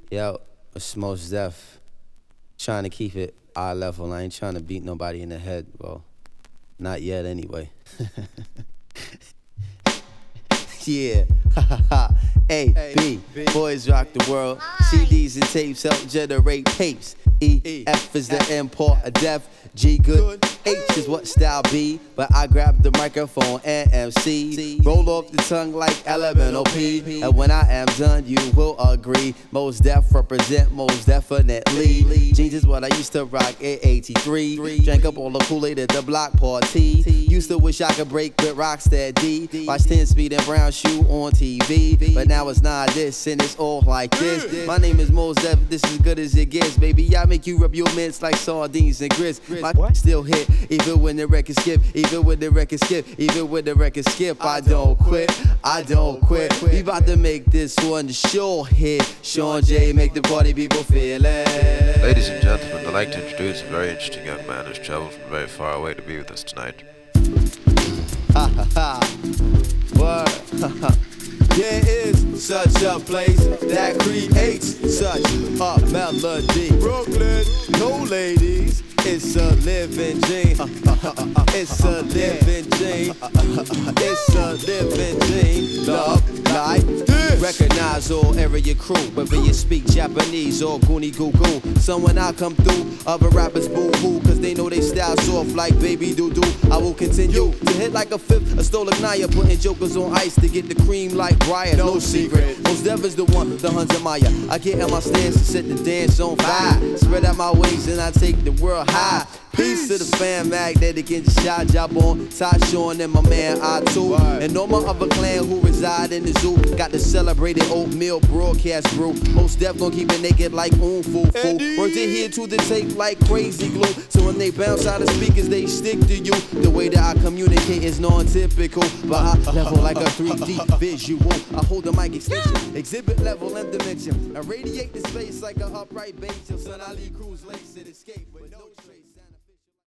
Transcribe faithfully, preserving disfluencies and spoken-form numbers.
Yo, it's Mos Def. Trying to keep it eye level. I ain't trying to beat nobody in the head. Well, not yet anyway. Yeah, A, B, boys rock the world. C Ds and tapes help generate tapes. E, F is the import of death. G, good. H is what style B. But I grab the microphone and M C. Roll off the tongue like elemental P. And when I am done, you will agree. Mos Def represent most definitely. Jeans is what I used to rock in eighty-three. Drank up all the Kool-Aid at the block party. Used to wish I could break with Rocksteady. Watch ten Speed and Brown Shoe on T V. But now it's not this and it's all like this. My name is Mos Def, this is as good as it gets. Baby, I make you rub your mints like sardines and grits. My still hit, even when the record skip. Even when the record skip, even when the record skip. I don't quit, I don't quit. We about to make this one the sure hit. Sean J, make the party people feel it. Ladies and gentlemen, I'd like to introduce a very interesting young man who's traveled from very far away to be with us tonight. Ha ha ha. Word. There is such a place that creates such a melody. Brooklyn, no ladies, it's a living dream. It's a living dream. It's a living dream. Love like this. Recognize all area crew, whether you speak Japanese or Goonie Goo Goo. So when I come through, other rappers boo hoo, cause they know they style soft like baby doo doo. I will continue to hit like a fifth, a stolen Naya, putting jokers on ice to get the cream like Brian. No secret, Mos Def is the one, the Hunter Maya. I get in my stance and set the dance on fire. Spread out my wings and I take the world high. Peace to the fan mag that again shot job on Tyshawn and my man I too. And all my other clan who reside in the zoo. Got the celebrated oatmeal broadcast brew. Mos Def gon' keep it naked like oom foo foo. Worked it here to the tape like crazy glue. So when they bounce out of speakers, they stick to you. The way that I communicate is non-typical, but I level like a three D visual. I hold the mic extension, exhibit level and dimension. I radiate the space like an upright base. Till son, I leave crews lace and escape with no trace.